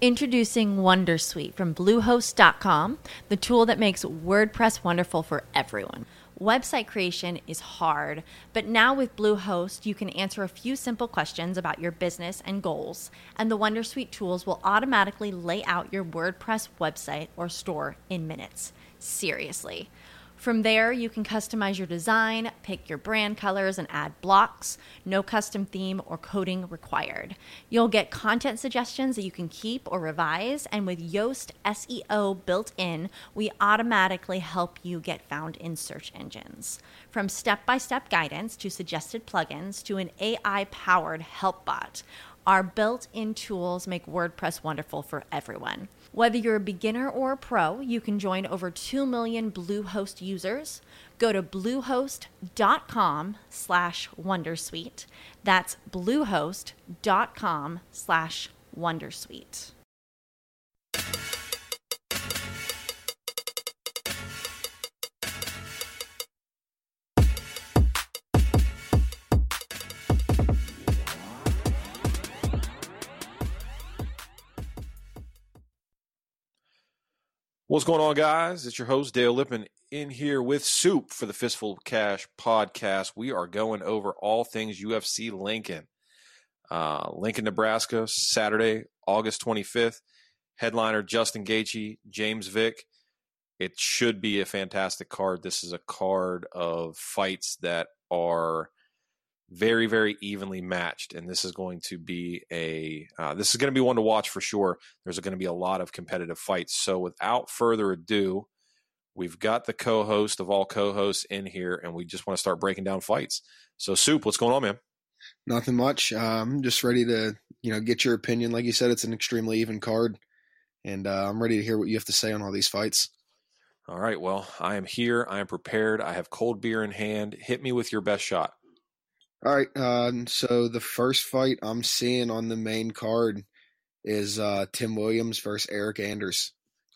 Introducing Wondersuite from Bluehost.com, the tool that makes WordPress wonderful for everyone. Website creation is hard, but now with Bluehost, you can answer a few simple questions about your business and goals, and the Wondersuite tools will automatically lay out your WordPress website or store in minutes. Seriously. From there, you can customize your design, pick your brand colors, and add blocks. No custom theme or coding required. You'll get content suggestions that you can keep or revise, and with Yoast SEO built in, we automatically help you get found in search engines. From step-by-step guidance to suggested plugins to an AI-powered help bot, our built-in tools make WordPress wonderful for everyone. Whether you're a beginner or a pro, you can join over 2 million Bluehost users. Go to bluehost.com/wondersuite. That's bluehost.com/wondersuite. What's going on, guys? It's your host, Dale Lippin, in here with Soup for the Fistful of Cash podcast. We are going over all things UFC Lincoln. Lincoln, Nebraska, Saturday, August 25th. Headliner Justin Gaethje, James Vick. It should be a fantastic card. This is a card of fights that are very, very evenly matched, and this is going to be one to watch for sure. There's going to be a lot of competitive fights. So without further ado, we've got the co-host of all co-hosts in here, and we just want to start breaking down fights. So Soup, what's going on, man? Nothing much. I'm just ready to, get your opinion. Like you said, it's an extremely even card, and I'm ready to hear what you have to say on all these fights. All right. Well, I am here. I am prepared. I have cold beer in hand. Hit me with your best shot. All right, so the first fight I'm seeing on the main card is Tim Williams versus Eric Anders.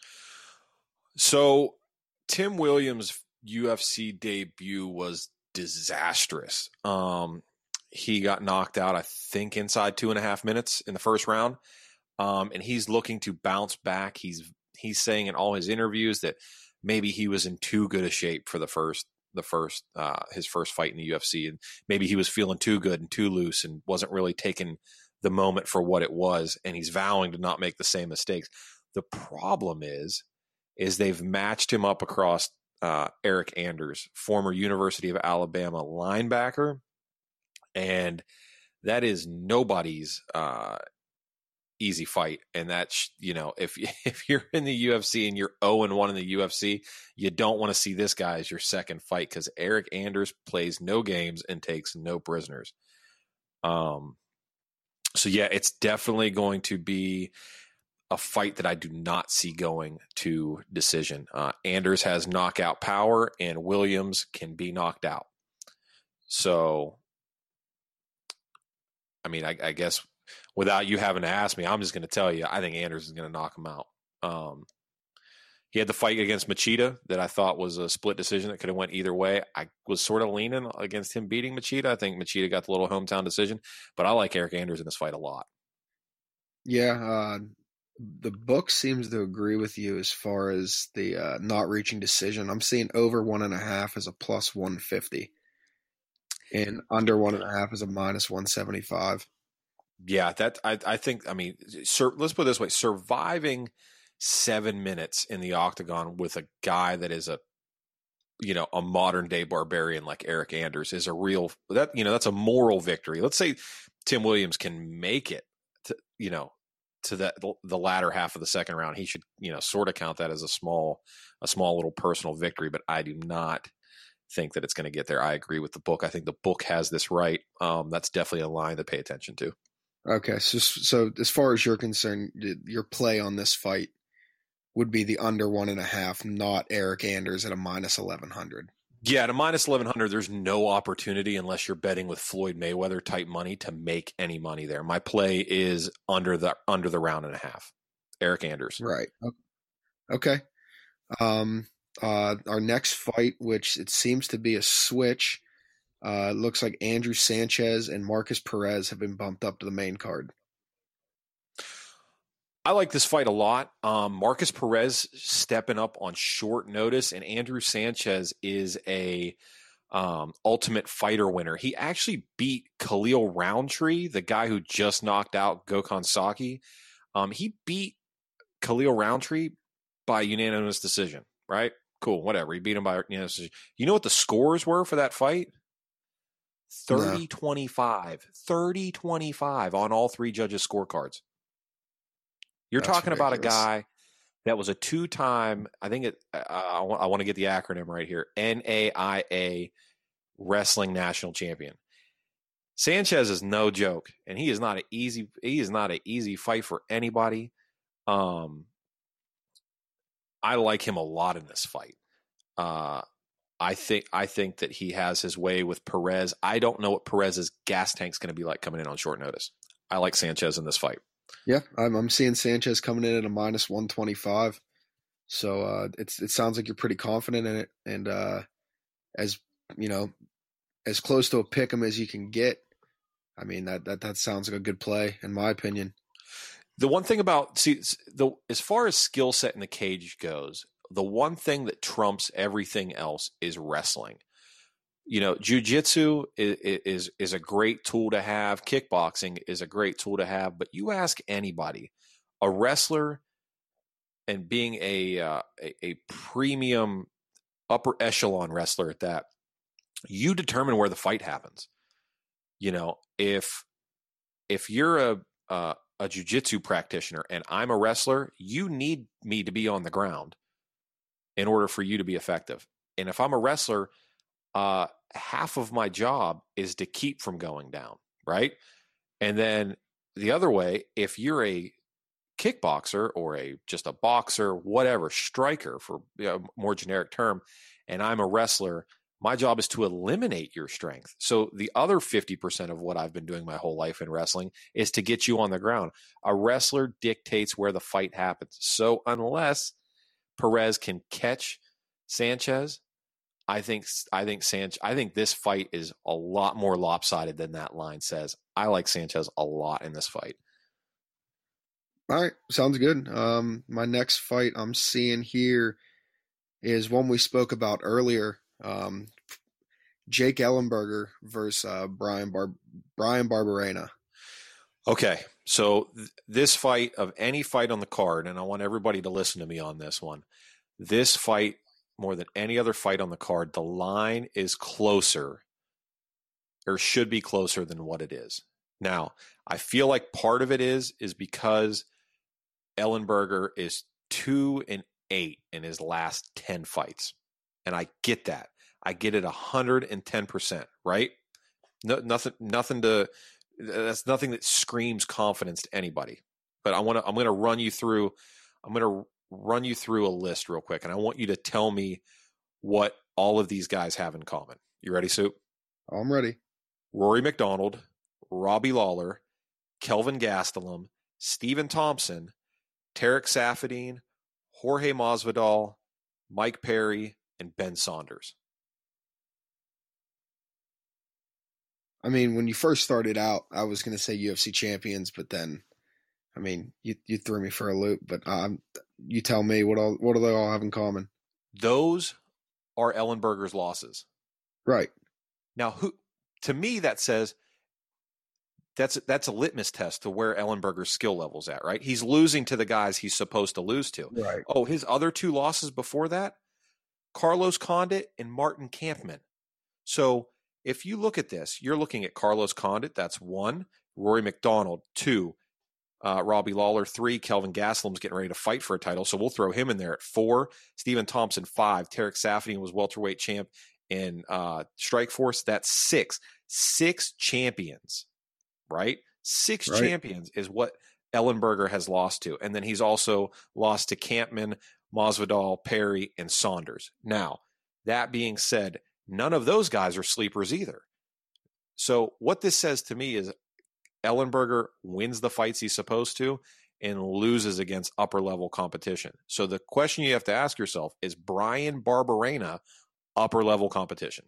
So Tim Williams' UFC debut was disastrous. He got knocked out, I think, inside 2.5 minutes in the first round, and he's looking to bounce back. He's saying in all his interviews that maybe he was in too good a shape for his first fight in the UFC, and maybe he was feeling too good and too loose and wasn't really taking the moment for what it was, and he's vowing to not make the same mistakes. The problem is they've matched him up across Eric Anders, former University of Alabama linebacker, and that is nobody's easy fight. And that's, if you're in the UFC and you're 0-1 in the UFC, you don't want to see this guy as your second fight, because Eric Anders plays no games and takes no prisoners. So yeah, it's definitely going to be a fight that I do not see going to decision. Anders has knockout power, and Williams can be knocked out. So, I mean, I guess without you having to ask me, I'm just going to tell you, I think Anders is going to knock him out. He had the fight against Machida that I thought was a split decision that could have went either way. I was sort of leaning against him beating Machida. I think Machida got the little hometown decision, but I like Eric Anders in this fight a lot. Yeah, the book seems to agree with you as far as the not reaching decision. I'm seeing over 1.5 as a plus 150, and under 1.5 as a minus 175. Yeah, I think, let's put it this way: surviving 7 minutes in the octagon with a guy that is a modern day barbarian like Eric Anders is a real, that's a moral victory. Let's say Tim Williams can make it to the latter half of the second round. He should, sort of count that as a small little personal victory, but I do not think that it's going to get there. I agree with the book. I think the book has this right. That's definitely a line to pay attention to. Okay, so as far as you're concerned, your play on this fight would be the under 1.5, not Eric Anders at a minus 1,100. Yeah, at a minus 1,100, there's no opportunity unless you're betting with Floyd Mayweather type money to make any money there. My play is under the round and a half. Eric Anders. Right. Okay. Our next fight, which it seems to be a switch. Looks like Andrew Sanchez and Marcus Perez have been bumped up to the main card. I like this fight a lot. Marcus Perez stepping up on short notice, and Andrew Sanchez is a Ultimate Fighter winner. He actually beat Khalil Roundtree, the guy who just knocked out Gokhan Saki. He beat Khalil Roundtree by unanimous decision, right? Cool, whatever. He beat him by unanimous decision. You know what the scores were for that fight? 30-25. 30-25 on all three judges' scorecards. You're That's talking ridiculous. about a guy that was a two-time, I think I want to get the acronym right here, NAIA Wrestling National Champion. Sanchez is no joke, and he is not an easy fight for anybody. I like him a lot in this fight. I think that he has his way with Perez. I don't know what Perez's gas tank's going to be like coming in on short notice. I like Sanchez in this fight. Yeah, I'm seeing Sanchez coming in at a minus 125. So it sounds like you're pretty confident in it, and as you know, as close to a pick 'em as you can get. I mean that sounds like a good play in my opinion. The one thing about as far as skill set in the cage goes, the one thing that trumps everything else is wrestling. You know, jiu-jitsu is a great tool to have. Kickboxing is a great tool to have. But you ask anybody, a wrestler, and being a premium upper echelon wrestler at that, you determine where the fight happens. You know, if you're a jiu-jitsu practitioner and I'm a wrestler, you need me to be on the ground in order for you to be effective. And if I'm a wrestler, half of my job is to keep from going down, right? And then the other way, if you're a kickboxer or just a boxer, whatever, striker for a more generic term, and I'm a wrestler, my job is to eliminate your strength. So the other 50% of what I've been doing my whole life in wrestling is to get you on the ground. A wrestler dictates where the fight happens. So unless Perez can catch Sanchez, I think this fight is a lot more lopsided than that line says. I like Sanchez a lot in this fight. All right, sounds good. My next fight I'm seeing here is one we spoke about earlier. Jake Ellenberger versus Brian Barberena. Okay, so this fight, of any fight on the card, and I want everybody to listen to me on this one, this fight, more than any other fight on the card, the line is closer, or should be closer than what it is. Now, I feel like part of it is because Ellenberger is 2-8 in his last 10 fights. And I get that. I get it 110%, right? Nothing that screams confidence to anybody. But I'm going to run you through a list real quick, and I want you to tell me what all of these guys have in common. You ready, Soup? I'm ready. Rory McDonald, Robbie Lawler, Kelvin Gastelum, Stephen Thompson, Tarek Safadine, Jorge Masvidal, Mike Perry, and Ben Saunders. I mean, when you first started out, I was going to say UFC champions, but then, I mean, you threw me for a loop. But you tell me, what do they all have in common? Those are Ellenberger's losses. Right. Now, to me, that says that's a litmus test to where Ellenberger's skill level's at, right? He's losing to the guys he's supposed to lose to. Right. Oh, his other two losses before that, Carlos Condit and Martin Kampmann. So if you look at this, you're looking at Carlos Condit, that's 1, Rory McDonald, 2, Robbie Lawler, 3, Kelvin Gastelum's getting ready to fight for a title, so we'll throw him in there at 4, Stephen Thompson, 5, Tarek Safadine was welterweight champ in Strikeforce, that's 6. 6 champions, right? 6 champions is what Ellenberger has lost to. And then he's also lost to Kampmann, Masvidal, Perry, and Saunders. Now, that being said, none of those guys are sleepers either. So what this says to me is Ellenberger wins the fights he's supposed to and loses against upper-level competition. So the question you have to ask yourself is, Brian Barberena upper-level competition?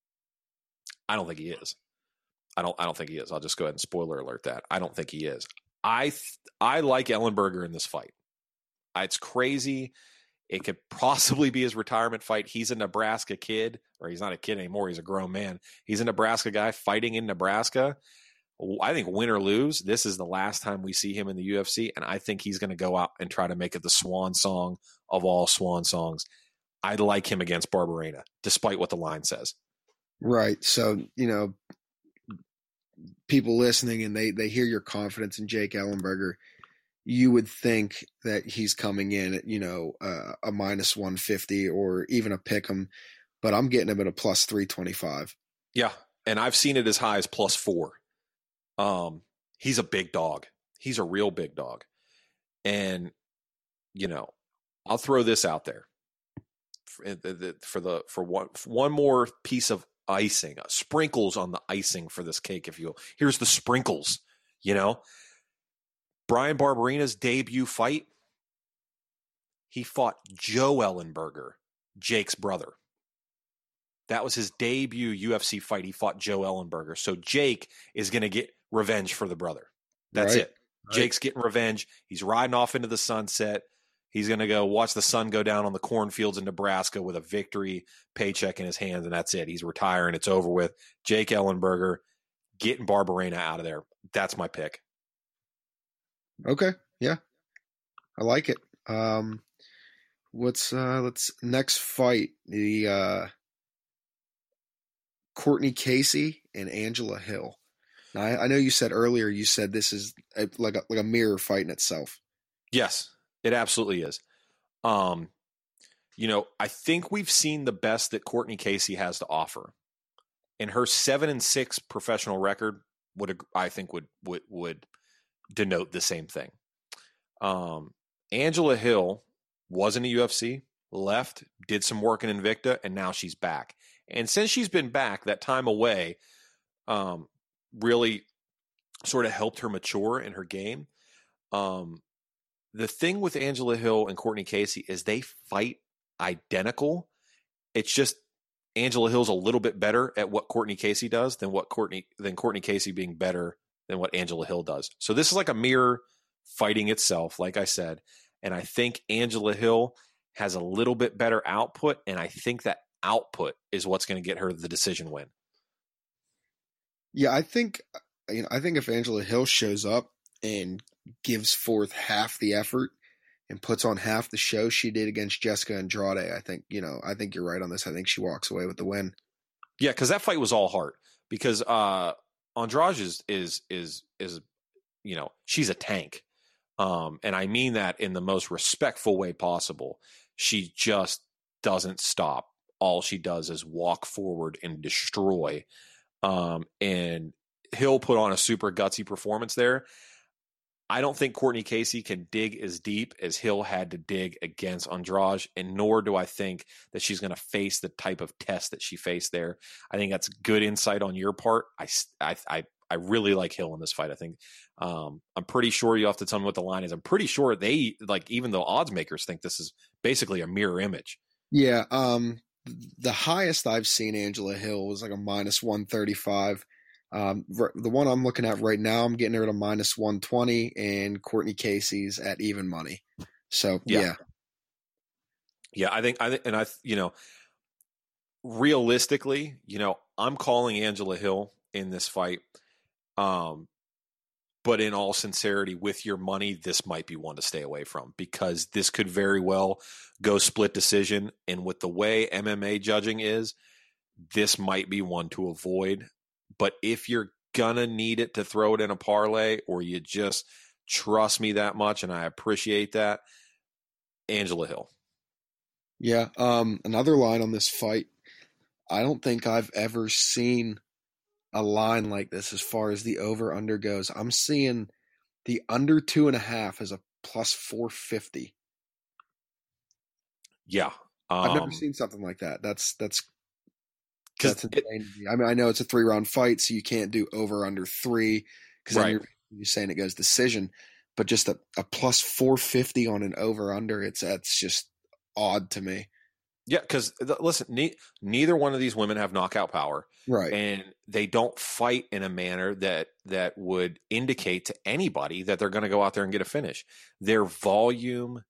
I don't think he is. I don't think he is. I'll just go ahead and spoiler alert that. I don't think he is. I like Ellenberger in this fight. It's crazy. It could possibly be his retirement fight. He's a Nebraska kid, or he's not a kid anymore. He's a grown man. He's a Nebraska guy fighting in Nebraska. I think win or lose, this is the last time we see him in the UFC, and I think he's going to go out and try to make it the swan song of all swan songs. I like him against Barberena, despite what the line says. Right. So, people listening and they hear your confidence in Jake Ellenberger, you would think that he's coming in at, a minus 150 or even a pick 'em, but I'm getting him at a plus 325. Yeah. And I've seen it as high as plus 4. He's a big dog. He's a real big dog. And, I'll throw this out there for one more piece of icing, sprinkles on the icing for this cake, if you will. Here's the sprinkles, Bryan Barberena's debut fight, he fought Joe Ellenberger, Jake's brother. That was his debut UFC fight. He fought Joe Ellenberger. So Jake is going to get revenge for the brother. That's it. Right. Jake's getting revenge. He's riding off into the sunset. He's going to go watch the sun go down on the cornfields in Nebraska with a victory paycheck in his hands, and that's it. He's retiring. It's over with. Jake Ellenberger getting Barberena out of there. That's my pick. Okay. Yeah. I like it. Let's next fight, the Courtney Casey and Angela Hill. Now, I know you said earlier, you said this is like a mirror fight in itself. Yes, it absolutely is. I think we've seen the best that Courtney Casey has to offer, and her 7-6 professional record would denote the same thing. Angela Hill was in the UFC, left, did some work in Invicta, and now she's back. And since she's been back, that time away really sort of helped her mature in her game. The thing with Angela Hill and Courtney Casey is they fight identical. It's just Angela Hill's a little bit better at what Courtney Casey does than Courtney Casey being better than what Angela Hill does. So this is like a mirror fighting itself, like I said. And I think Angela Hill has a little bit better output, and I think that output is what's going to get her the decision win. Yeah, I think if Angela Hill shows up and gives forth half the effort and puts on half the show she did against Jessica Andrade, I think you're right on this. I think she walks away with the win. Yeah, because that fight was all heart. Because Andrade is she's a tank. And I mean that in the most respectful way possible. She just doesn't stop. All she does is walk forward and destroy. And Hill put on a super gutsy performance there. I don't think Courtney Casey can dig as deep as Hill had to dig against Andrade, and nor do I think that she's going to face the type of test that she faced there. I think that's good insight on your part. I really like Hill in this fight. I think I'm pretty sure you have to tell me what the line is. I'm pretty sure they even the odds makers think this is basically a mirror image. Yeah. The highest I've seen Angela Hill was like a minus 135. The one I'm looking at right now, I'm getting her at a minus 120, and Courtney Casey's at even money. So yeah. I think, realistically, I'm calling Angela Hill in this fight. But in all sincerity, with your money, this might be one to stay away from, because this could very well go split decision. And with the way MMA judging is, this might be one to avoid. But if you're going to need it to throw it in a parlay, or you just trust me that much, and I appreciate that, Angela Hill. Yeah. Another line on this fight, I don't think I've ever seen a line like this as far as the over-under goes. I'm seeing the under 2.5 as a plus 450. Yeah. I've never seen something like that. That's insane. I mean, I know it's a 3-round fight, so you can't do over under 3, because then you're saying it goes decision. But just a plus 450 on an over under, that's just odd to me. Yeah, because listen, neither one of these women have knockout power, Right. and they don't fight in a manner that would indicate to anybody that they're going to go out there and get a finish. They're volume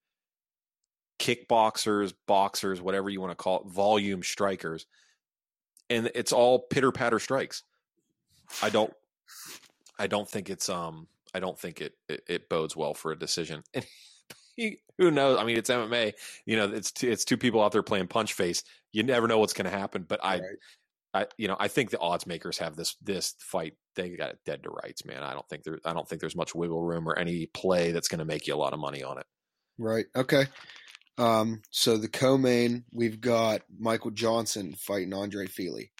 kickboxers, boxers, whatever you want to call it, volume strikers, and it's all pitter patter strikes. I don't think it's I don't think it bodes well for a decision. And who knows? I mean, it's MMA. You know, it's two people out there playing punch face. You never know what's going to happen. But Right. I think the odds makers have this fight. They got it dead to rights, man. I don't think there's much wiggle room or any play that's going to make you a lot of money on it. Right. Okay. So the co-main, we've got Michael Johnson fighting Andre Fili.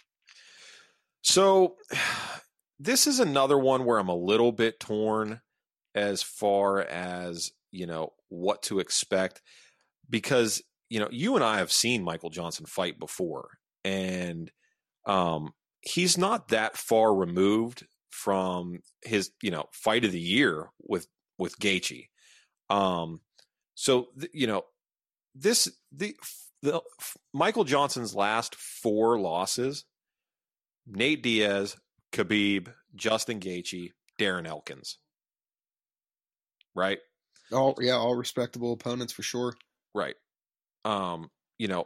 So this is another one where I'm a little bit torn as far as, you know, what to expect, because, you know, you and I have seen Michael Johnson fight before, and he's not that far removed from his, you know, fight of the year with Gaethje. So, you know, the Michael Johnson's last 4 losses: Nate Diaz, Khabib, Justin Gaethje, Darren Elkins. Right? All respectable opponents for sure. Right. You know,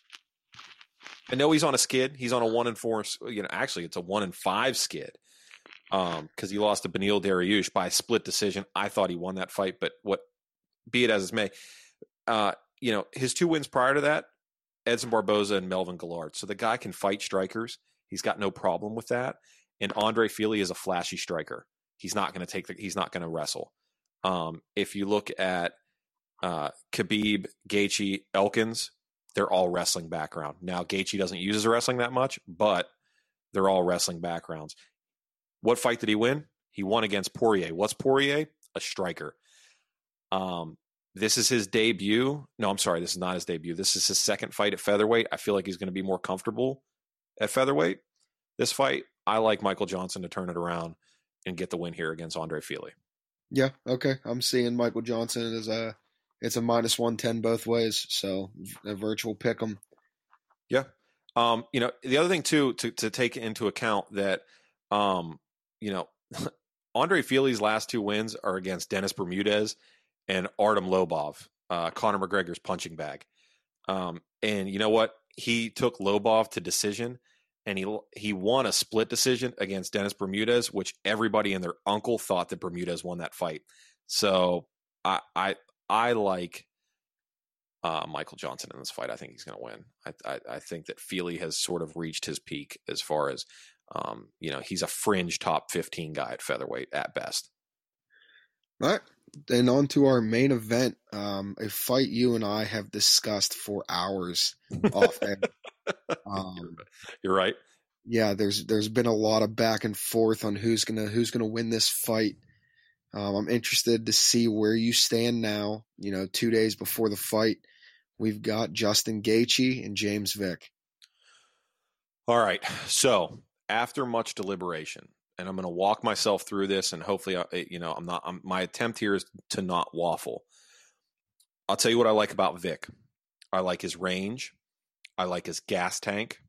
I know he's on a skid. He's on a 1-4. You know, actually, it's a 1-5 skid. Because he lost to Beneil Dariush by split decision. I thought he won that fight, but be it as it may, you know, his 2 wins prior to that, Edson Barboza and Melvin Gillard. So the guy can fight strikers. He's got no problem with that. And Andre Fili is a flashy striker. He's not going to he's not going to wrestle. If you look at Khabib, Gaethje, Elkins, they're all wrestling background. Now, Gaethje doesn't use his wrestling that much, but they're all wrestling backgrounds. What fight did he win? He won against Poirier. What's Poirier? A striker. This is his debut. No, I'm sorry. This is not his debut. This is his second fight at featherweight. I feel like he's going to be more comfortable at featherweight. This fight, I like Michael Johnson to turn it around and get the win here against Andre Fili. Yeah, okay. I'm seeing Michael Johnson as it's a -110 both ways, so a virtual pick 'em. Yeah. You know, the other thing too to take into account that you know, Andre Fili's last 2 wins are against Dennis Bermudez and Artem Lobov, Conor McGregor's punching bag. And you know what? He took Lobov to decision, and he won a split decision against Dennis Bermudez, which everybody and their uncle thought that Bermudez won that fight. So I like Michael Johnson in this fight. I think he's going to win. I think that Fili has sort of reached his peak as far as, you know, he's a fringe top 15 guy at featherweight at best. All right. And on to our main event, a fight you and I have discussed for hours off air. You're right. Yeah, there's been a lot of back and forth on who's gonna win this fight. I'm interested to see where you stand now. You know, 2 days before the fight, we've got Justin Gaethje and James Vick. All right. So after much deliberation, and I'm going to walk myself through this, and hopefully, you know, my attempt here is to not waffle. I'll tell you what I like about Vick. I like his range. I like his gas tank.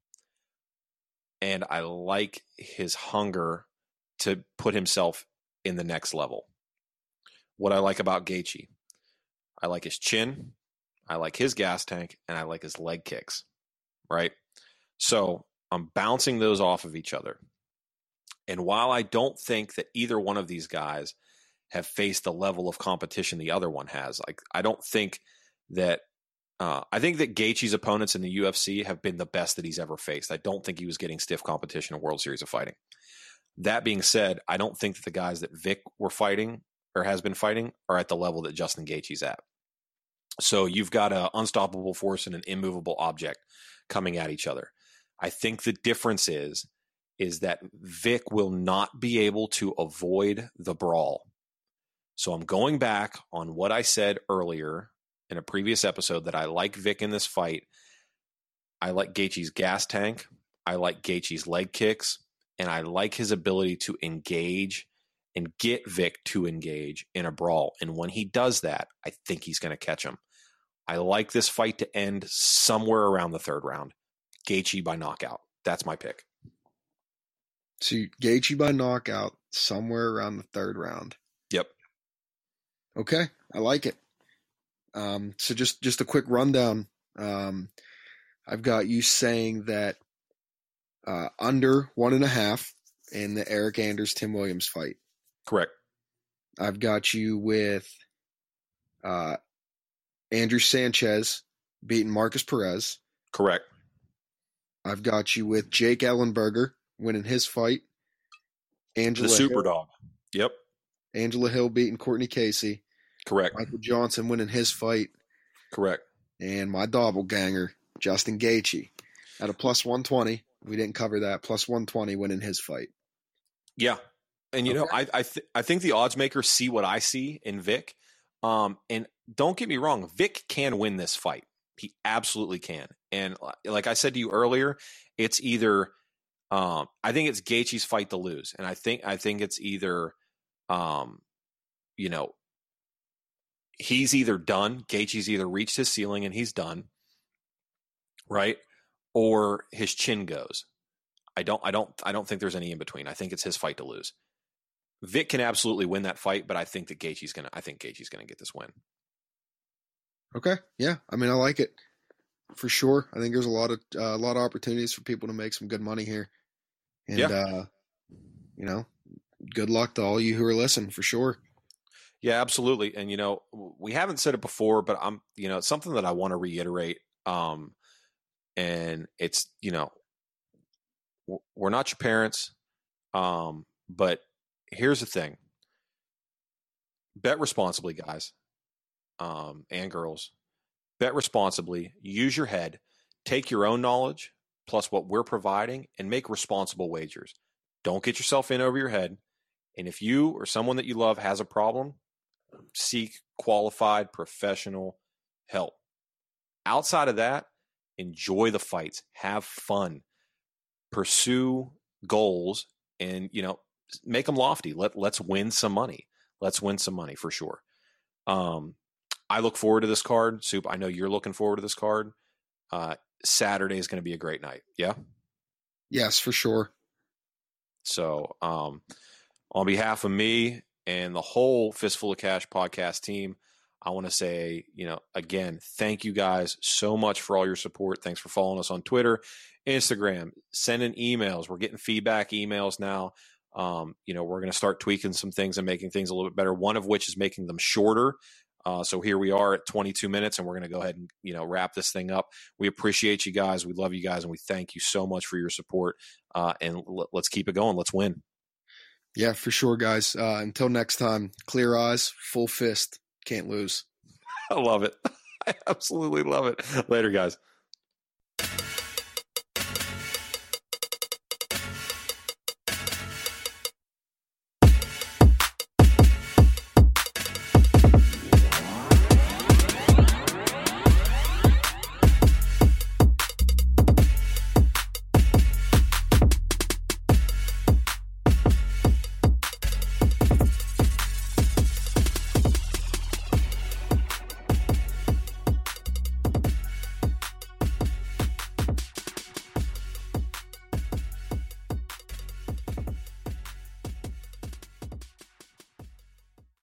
And I like his hunger to put himself in the next level. What I like about Gaethje, I like his chin, I like his gas tank, and I like his leg kicks, right? So I'm bouncing those off of each other. And while I don't think that either one of these guys have faced the level of competition the other one has, like I don't think that I think that Gaethje's opponents in the UFC have been the best that he's ever faced. I don't think he was getting stiff competition in World Series of Fighting. That being said, I don't think that the guys that Vick were fighting or has been fighting are at the level that Justin Gaethje's at. So you've got an unstoppable force and an immovable object coming at each other. I think the difference is that Vick will not be able to avoid the brawl. So I'm going back on what I said earlier in a previous episode that I like Vick in this fight. I like Gaethje's gas tank. I like Gaethje's leg kicks. And I like his ability to engage and get Vick to engage in a brawl. And when he does that, I think he's going to catch him. I like this fight to end somewhere around the third round. Gaethje by knockout. That's my pick. So Gaethje by knockout somewhere around the third round. Yep. Okay, I like it. So just a quick rundown. I've got you saying that under 1.5 in the Eric Anders Tim Williams fight. Correct. I've got you with Andrew Sanchez beating Marcus Perez. Correct. I've got you with Jake Ellenberger winning his fight. The super dog. Yep. Angela Hill beating Courtney Casey. Correct. Michael Johnson winning his fight. Correct. And my doppelganger, Justin Gaethje, at a plus 120. We didn't cover that. Plus 120 winning his fight. Yeah. And, you know, I think the odds makers see what I see in Vic. And don't get me wrong, Vic can win this fight. He absolutely can. And like I said to you earlier, it's either I think it's Gaethje's fight to lose. And I think it's either you know, he's either done. Gaethje's either reached his ceiling and he's done, right? Or his chin goes. I don't think there's any in between. I think it's his fight to lose. Vic can absolutely win that fight, but I think Gaethje's gonna get this win. Okay, yeah. I mean, I like it for sure. I think there's a lot of opportunities for people to make some good money here, and you know, good luck to all you who are listening for sure. Yeah, absolutely. And, you know, we haven't said it before, but it's something that I want to reiterate. And it's, you know, we're not your parents. But here's the thing. Bet responsibly, guys, and girls. Bet responsibly, use your head, take your own knowledge plus what we're providing and make responsible wagers. Don't get yourself in over your head. And if you or someone that you love has a problem, seek qualified professional help. Outside of that, enjoy the fights, have fun, pursue goals, and, you know, make them lofty. Let's win some money. Let's win some money for sure. I look forward to this card. Soup, I know you're looking forward to this card. Saturday is going to be a great night. Yeah? Yes, for sure. So on behalf of me and the whole Fistful of Cash podcast team, I want to say, you know, again, thank you guys so much for all your support. Thanks for following us on Twitter, Instagram, sending emails. We're getting feedback emails now. You know, we're going to start tweaking some things and making things a little bit better, one of which is making them shorter. So here we are at 22 minutes, and we're going to go ahead and, you know, wrap this thing up. We appreciate you guys. We love you guys, and we thank you so much for your support. And let's keep it going. Let's win. Yeah, for sure, guys. Until next time, clear eyes, full fist, can't lose. I love it. I absolutely love it. Later, guys.